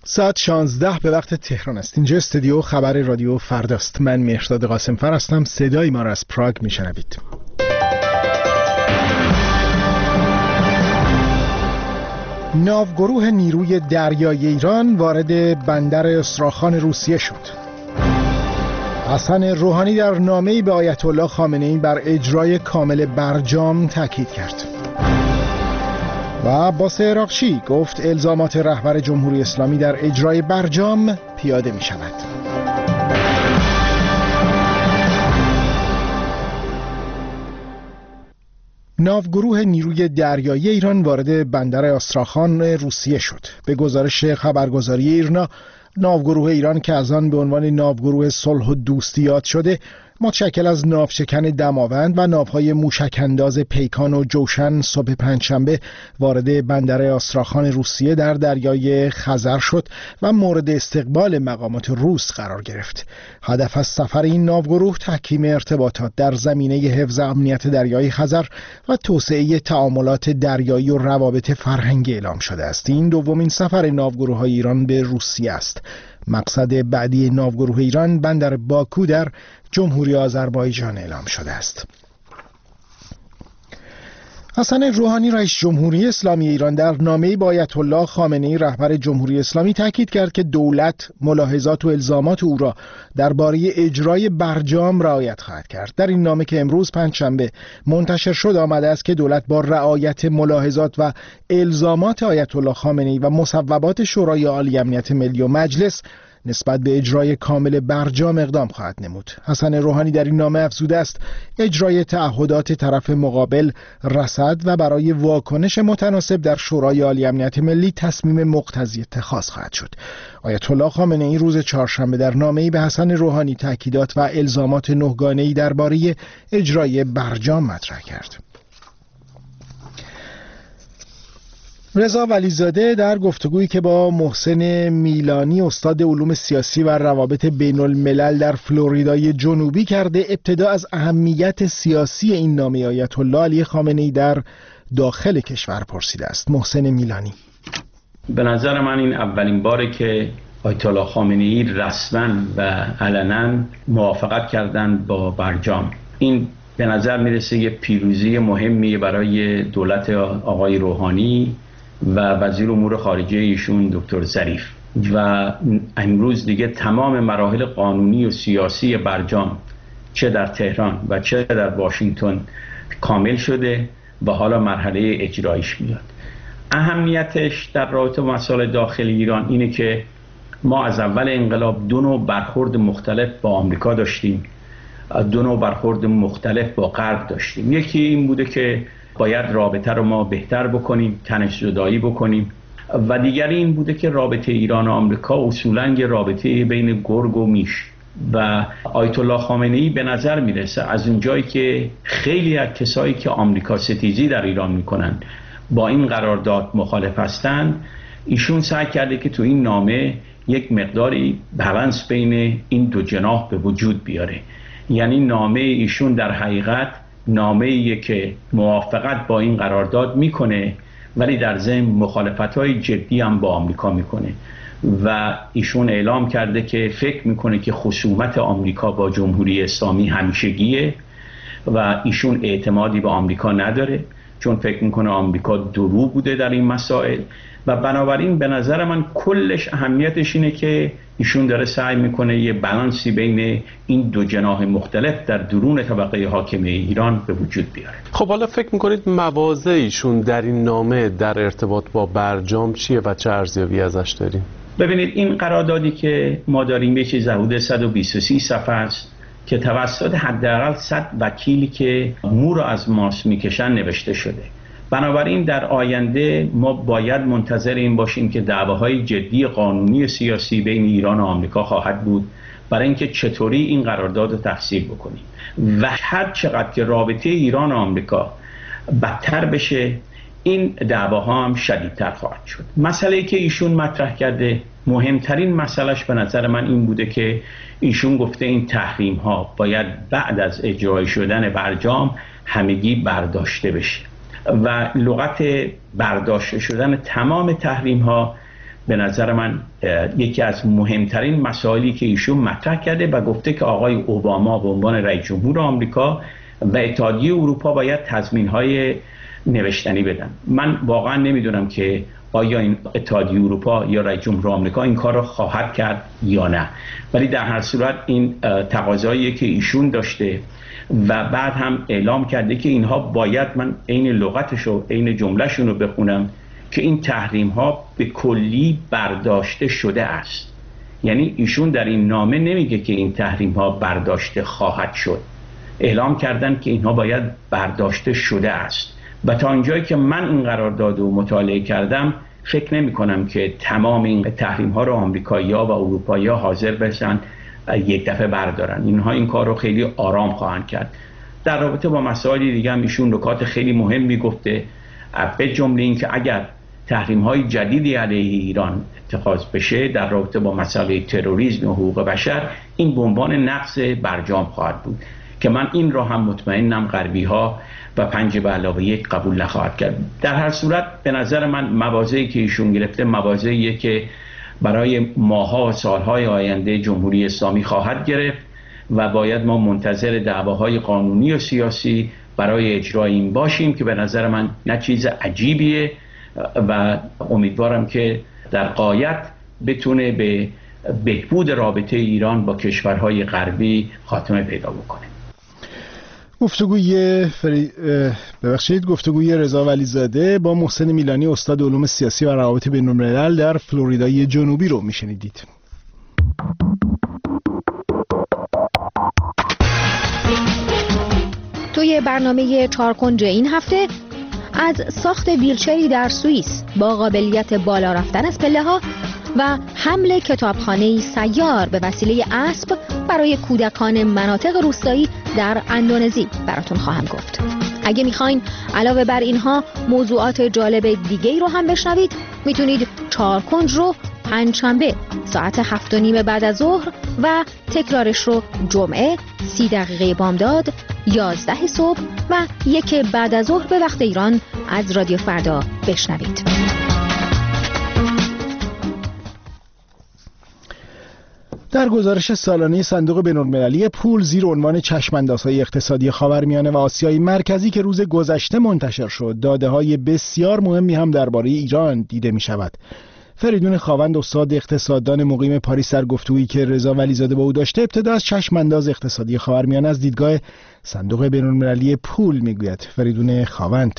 ساعت 16 به وقت تهران است. اینجا استودیو خبر رادیو فرداست. من مهرداد قاسمفر هستم. صدای ما را از پراگ میشنوید. ناوگروه نیروی دریایی ایران وارد بندر استراخان روسیه شد. حسن روحانی در نامه‌ای به آیت الله خامنه‌ای بر اجرای کامل برجام تاکید کرد. و عباس عراقچی گفت الزامات رهبر جمهوری اسلامی در اجرای برجام پیاده می شود. ناوگروه نیروی دریایی ایران وارد بندر آستراخان روسیه شد. به گزارش خبرگزاری ایرنا، ناوگروه ایران که از آن به عنوان ناوگروه صلح و دوستی یاد شده، متشکل از ناوشکن دماوند و ناوهای موشک‌انداز پیکان و جوشن صبح پنجشنبه وارد بندر آستراخان روسیه در دریای خزر شد و مورد استقبال مقامات روس قرار گرفت. هدف از سفر این ناوگروه تحکیم ارتباطات در زمینه حفظ امنیت دریای خزر و توسعه تعاملات دریایی و روابط فرهنگی اعلام شده است. این دومین سفر ناوگروه‌های ایران به روسیه است. مقصد بعدی ناوگروه ایران بندر باکو در جمهوری آذربایجان اعلام شده است. حسن روحانی رئیس جمهوری اسلامی ایران در نامه‌ای با آیت الله خامنه‌ای رهبر جمهوری اسلامی تاکید کرد که دولت ملاحظات و الزامات او را درباره اجرای برجام رعایت خواهد کرد. در این نامه که امروز پنجشنبه منتشر شد آمده است که دولت با رعایت ملاحظات و الزامات آیت الله خامنه‌ای و مصوبات شورای عالی امنیت ملی و مجلس نسبت به اجرای کامل برجام اقدام خواهد نمود. حسن روحانی در این نامه افزوده است اجرای تعهدات طرف مقابل رصد و برای واکنش متناسب در شورای عالی امنیت ملی تصمیم مقتضی اتخاذ خواهد شد. آیت الله خامنه‌ای روز چهارشنبه در نامه‌ای به حسن روحانی تاکیدات و الزامات نهگانه‌ای درباره اجرای برجام مطرح کرد. رضا ولیزاده در گفتگویی که با محسن میلانی استاد علوم سیاسی و روابط بین الملل در فلوریدای جنوبی کرده ابتدا از اهمیت سیاسی این نامه آیت الله علی خامنه‌ای در داخل کشور پرسیده است. محسن میلانی: به نظر من این اولین باره که آیت الله خامنه‌ای رسما و علنا موافقت کردند با برجام. این به نظر میرسه یه پیروزی مهمی برای دولت آقای روحانی و وزیر امور خارجه ایشون دکتر ظریف و امروز دیگه تمام مراحل قانونی و سیاسی برجام چه در تهران و چه در واشنگتن کامل شده و حالا مرحله اجرایش میاد. اهمیتش در رابطه با مسائل داخل ایران اینه که ما از اول انقلاب دو نوع برخورد مختلف با آمریکا داشتیم، دو نوع برخورد مختلف با غرب داشتیم. یکی این بوده که باید رابطه رو ما بهتر بکنیم، تنش زدایی بکنیم، و دیگری این بوده که رابطه ایران و آمریکا اصولاً یه رابطه بین گرگ و میش. و آیت الله خامنه‌ای به نظر میرسه از اونجایی که خیلی از کسایی که آمریکا ستیزی در ایران میکنن با این قرارداد مخالف هستند، ایشون سعی کرده که تو این نامه یک مقداری بالانس بین این دو جناح به وجود بیاره. یعنی نامه ایشون در حقیقت نامه‌ایه که موافقت با این قرارداد میکنه ولی در ضمن مخالفت‌های جدی هم با آمریکا میکنه و ایشون اعلام کرده که فکر میکنه که خصومت آمریکا با جمهوری اسلامی همیشگیه و ایشون اعتمادی به آمریکا نداره، چون فکر میکنه آمریکا درو بوده در این مسائل و بنابراین به نظر من کلش اهمیتش اینه که ایشون داره سعی میکنه یه بالانسی بین این دو جناح مختلف در درون طبقه حاکمه ایران به وجود بیاره. خب حالا فکر میکنید مواضع ایشون در این نامه در ارتباط با برجام چیه و چه ارزیابی ازش داریم؟ ببینید این قراردادی که ما داریم یه چیز حدود 123 صفحه است که توسط حداقل 100 وکیلی که مو رو از ماس میکشن نوشته شده. بنابراین در آینده ما باید منتظر این باشیم که دعواهای جدی قانونی و سیاسی بین ایران و آمریکا خواهد بود برای اینکه چطوری این قرارداد رو تفسیر بکنیم و هر چقدر که رابطه ایران و آمریکا بدتر بشه این دعواها هم شدیدتر خواهد شد. مسئله‌ای که ایشون مطرح کرده مهمترین مسئلهش به نظر من این بوده که ایشون گفته این تحریم ها باید بعد از اجرای شدن برجام همگی برداشته بشه و لغت برداشته شدن تمام تحریم ها به نظر من یکی از مهمترین مسائلی که ایشون مطرح کرده و گفته که آقای اوباما به عنوان رئیس جمهور آمریکا و اتحادیه اروپا باید تضمین‌های نوشتنی بدن. من واقعا نمیدونم که آیا این اتحادیه اروپا یا رئیس جمهور آمریکا این کار رو خواهد کرد یا نه، ولی در هر صورت این تقاضایی که ایشون داشته و بعد هم اعلام کرده که اینها باید، من عین لغتش و عین جملهشون رو بخونم، که این تحریم ها به کلی برداشته شده است. یعنی ایشون در این نامه نمیگه که این تحریم ها برداشته خواهد شد، اعلام کردن که اینها باید برداشته شده است. و تا اینجایی که من این قرارداد رو مطالعه کردم فکر نمی کنم که تمام این تحریم ها رو آمریکایی‌ها و اروپایی‌ها حاضر بشن یک دفعه بردارن. اینها این کار رو خیلی آرام خواهند کرد. در رابطه با مسائل دیگه هم ایشون نکات خیلی مهمی گفته، به جمله این که اگر تحریم‌های جدیدی علیه ایران اتخاذ بشه در رابطه با مسئله تروریسم و حقوق بشر، این به عنوان نقض برجام خواهد بود که من این را هم مطمئنم غربی‌ها و 5+1 قبول نخواهد کرد. در هر صورت به نظر من مواضعی که ایشون گرفته مواضعیه که برای ماه‌ها و سال‌های آینده جمهوری اسلامی خواهد گرفت و باید ما منتظر دعواهای قانونی و سیاسی برای اجرای این باشیم که به نظر من نه چیز عجیبیه و امیدوارم که در غایت بتونه به بهبود رابطه ایران با کشورهای غربی خاتمه پیدا بکنه. گفتگوی رضا ولیزاده با محسن میلانی استاد علوم سیاسی و روابط بین‌الملل در فلوریدای جنوبی رو میشنیدید. توی برنامه 4 کنج این هفته از ساخت ویلچری در سوئیس با قابلیت بالا رفتن از پله‌ها و حمل کتابخانه‌ای سیار به وسیله اسب برای کودکان مناطق روستایی در اندونزی براتون خواهم گفت. اگه میخواین علاوه بر اینها موضوعات جالب دیگه‌ای رو هم بشنوید، میتونید 4 کنج رو پنجشنبه ساعت 7:30 بعد از ظهر و تکرارش رو جمعه 30 دقیقه بامداد 11 صبح و 1 بعد از ظهر به وقت ایران از رادیو فردا بشنوید. در گزارش سالانه صندوق بین‌المللی پول زیر عنوان چشم‌اندازهای اقتصادی خاورمیانه و آسیای مرکزی که روز گذشته منتشر شد، داده‌های بسیار مهمی هم درباره ایران دیده می‌شود. فریدون خاوند استاد اقتصاددان مقیم پاریس در گفتگویی که رضا ولیزاده با او داشته، ابتدا از چشم‌انداز اقتصادی خاورمیانه از دیدگاه صندوق بین‌المللی پول میگوید. فریدون خاوند: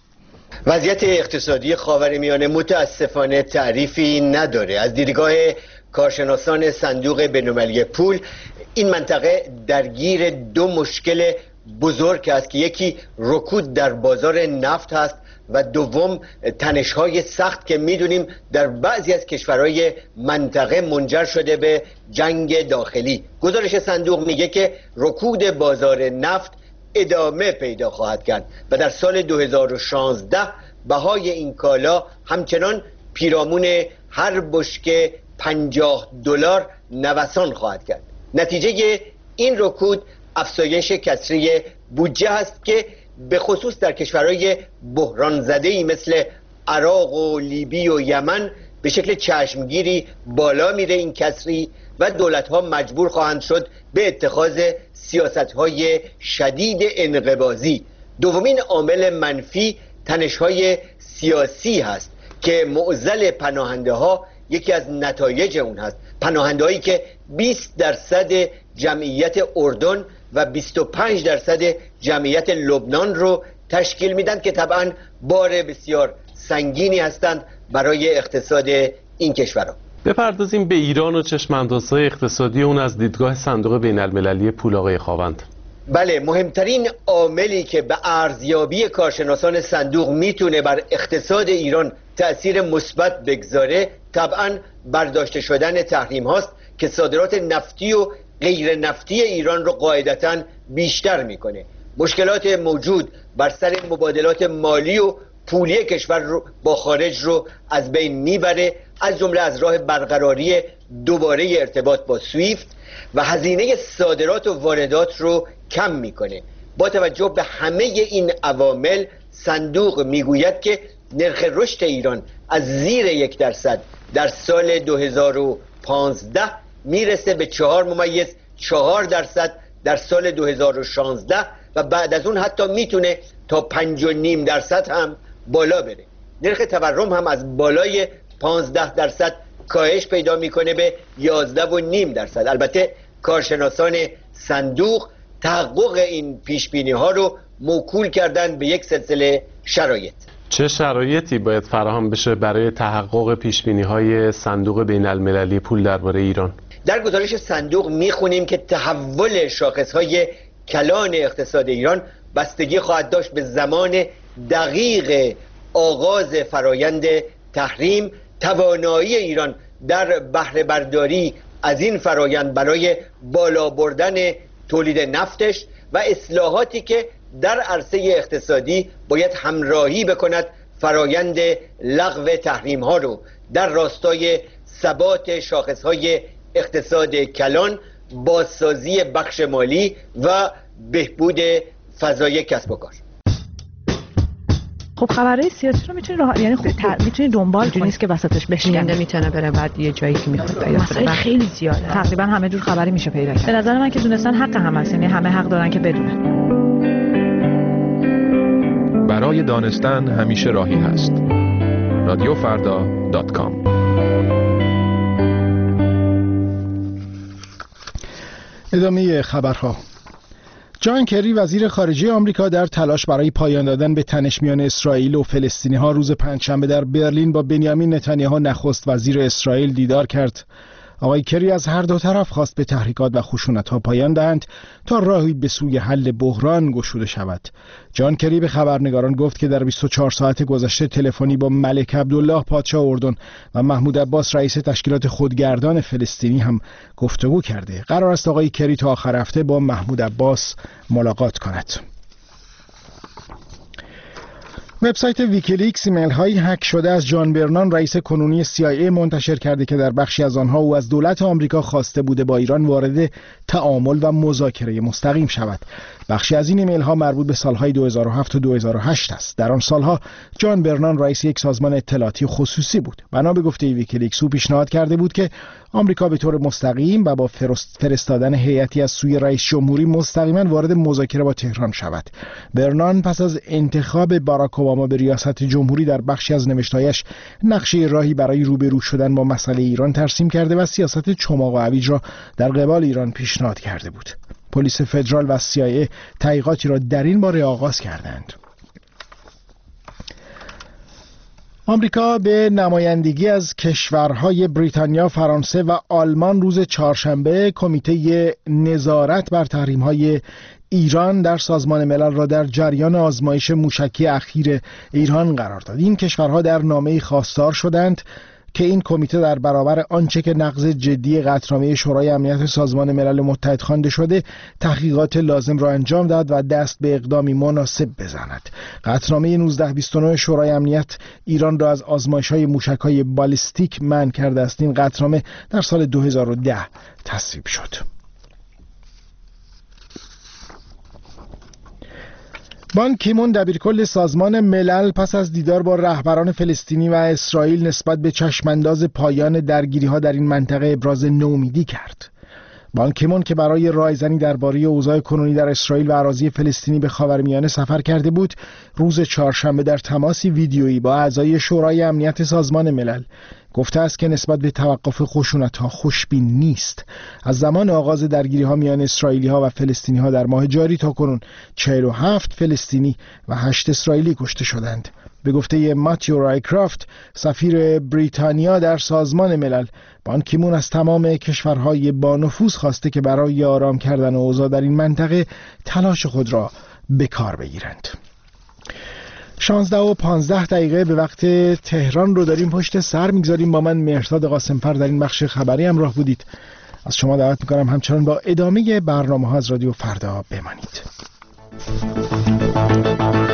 وضعیت اقتصادی خاورمیانه متاسفانه تعریفی نداره. از دیدگاه کارشناسان صندوق بین‌المللی پول این منطقه درگیر 2 مشکل بزرگ است که یکی رکود در بازار نفت هست و دوم تنش‌های سخت که می‌دونیم در بعضی از کشورهای منطقه منجر شده به جنگ داخلی. گزارش صندوق میگه که رکود بازار نفت ادامه پیدا خواهد کرد و در سال 2016 بهای این کالا همچنان پیرامون هر بشکه $50 نوسان خواهد کرد. نتیجه این رکود افزایش کسری بودجه است که به خصوص در کشورهای بحران زده‌ای مثل عراق و لیبی و یمن به شکل چشمگیری بالا میره این کسری و دولت‌ها مجبور خواهند شد به اتخاذ سیاست‌های شدید انقباضی. دومین عامل منفی تنش‌های سیاسی هست که معضل پناهنده‌ها یکی از نتایج اون هست. پناهنده‌هایی که 20% جمعیت اردن و 25% جمعیت لبنان رو تشکیل میدن که طبعا بار بسیار سنگینی هستند برای اقتصاد این کشورها. بپردازیم به ایران و چشم‌اندازهای اقتصادی اون از دیدگاه صندوق بین‌المللی پول. آقای خاوند: بله، مهمترین عاملی که به ارزیابی کارشناسان صندوق میتونه بر اقتصاد ایران تأثیر مثبت بگذاره طبعا برداشته شدن تحریم هاست که صادرات نفتی و غیر نفتی ایران رو قاعدتاً بیشتر میکنه. مشکلات موجود بر سر مبادلات مالی و پولی کشور رو با خارج رو از بین میبره، از جمله از راه برقراری دوباره ارتباط با سویفت و هزینه صادرات و واردات رو کم میکنه. با توجه به همه این عوامل صندوق میگوید که نرخ رشد ایران از زیر 1% در سال 2015 میرسه به 4.4% در سال 2016 و بعد از اون حتی میتونه تا 5.5% هم بالا بره. نرخ تورم هم از بالای 15% کاهش پیدا میکنه به 11.5%. البته کارشناسان صندوق تحقق این پیشبینی ها رو موکول کردن به یک سلسله شرایط. چه شرایطی باید فراهم بشه برای تحقق پیشبینی های صندوق بین المللی پول درباره ایران؟ در گزارش صندوق میخونیم که تحول شاخصهای کلان اقتصاد ایران بستگی خواهد داشت به زمان دقیق آغاز فرایند تحریم، توانایی ایران در بهره برداری از این فرایند برای بالا بردن تولید نفتش و اصلاحاتی که در عرصه اقتصادی باید همراهی بکند فرایند لغو تحریم ها رو در راستای ثبات شاخصهای اقتصاد کلان، بازسازی بخش مالی و بهبود فضای کسب و کار. خب خبرهای سیاسی رو میتونی یعنی میتونی دنبال کنی، نیست که وسطش بشکنی، میتونه بره بعد یه جایی که میخواد پیدا کنه. خیلی زیاده، تقریبا همه جور خبری میشه پیدا کرد. به نظر من که دونستن حق هم هست، یعنی همه حق دارن که بدونن. برای دانستن همیشه راهی هست. radiofarda.com. ادامه خبرها. جان کری وزیر خارجه آمریکا در تلاش برای پایان دادن به تنش میان اسرائیل و فلسطینی‌ها روز پنجشنبه در برلین با بنیامین نتانیاهو نخست وزیر اسرائیل دیدار کرد. آقای کری از هر دو طرف خواست به تحریکات و خشونت‌ها پایان دهند تا راهی به سوی حل بحران گشوده شود. جان کری به خبرنگاران گفت که در 24 ساعت گذشته تلفنی با ملک عبدالله پادشاه اردن و محمود عباس رئیس تشکیلات خودگردان فلسطینی هم گفتگو کرده. قرار است آقای کری تا آخر هفته با محمود عباس ملاقات کند. وبسایت ویکیلیکس ایمیل های هک شده از جان برنان رئیس کنونی CIA منتشر کرده که در بخشی از آنها او از دولت آمریکا خواسته بوده با ایران وارد تعامل و مذاکره مستقیم شود. بخشی از این ایمیل ها مربوط به سالهای 2007 و 2008 است. در آن سالها جان برنان رئیس یک سازمان اطلاعاتی خصوصی بود. بنا به گفته ویکیلیکس او پیشنهاد کرده بود که آمریکا به طور مستقیم و با فرستادن هیئتی از سوی رئیس جمهوری مستقیما وارد مذاکره با تهران شود. برنان پس از انتخاب باراک اوباما به ریاست جمهوری در بخشی از نوشتهایش نقشه راهی برای روبرو شدن با مسئله ایران ترسیم کرده و سیاست چماق و عویج را در قبال ایران پیشنهاد کرده بود. پلیس فدرال و CIA تحقیقاتی را در این باره آغاز کردند. آمریکا به نمایندگی از کشورهای بریتانیا، فرانسه و آلمان روز چهارشنبه کمیته نظارت بر تحریم‌های ایران در سازمان ملل را در جریان آزمایش موشکی اخیر ایران قرار داد. این کشورها در نامه‌ای خواستار شدند که این کمیته در برابر آنچه که نقض جدی قطعنامه شورای امنیت سازمان ملل متحد خوانده شده تحقیقات لازم را انجام داد و دست به اقدامی مناسب بزند. قطعنامه 1929 شورای امنیت ایران را از آزمایش‌های موشک‌های بالستیک منع کرده است. این قطعنامه در سال 2010 تصویب شد. بان کیمون دبیرکل سازمان ملل پس از دیدار با رهبران فلسطینی و اسرائیل نسبت به چشمانداز پایان درگیری‌ها در این منطقه ابراز نومیدی کرد. بان کیمون که برای رایزنی درباره اوضاع کنونی در اسرائیل و اراضی فلسطینی به خاورمیانه سفر کرده بود، روز چهارشنبه در تماسی ویدیویی با اعضای شورای امنیت سازمان ملل گفته است که نسبت به توقف خشونت‌ها خوشبین نیست. از زمان آغاز درگیری‌ها میان اسرائیلی‌ها و فلسطینی‌ها در ماه جاری تاکنون 47 فلسطینی و 8 اسرائیلی کشته شدند. به گفته ماتیو رایکرافت، سفیر بریتانیا در سازمان ملل، بان کیمون از تمام کشورهای با نفوذ خواسته که برای آرام کردن اوضاع در این منطقه تلاش خود را به کار بگیرند. 16:15 به وقت تهران رو داریم پشت سر میگذاریم. با من مهرداد قاسمفر در این بخش خبری همراه بودید. از شما دعوت میکنم همچنان با ادامه برنامه ها از رادیو فردا بمانید.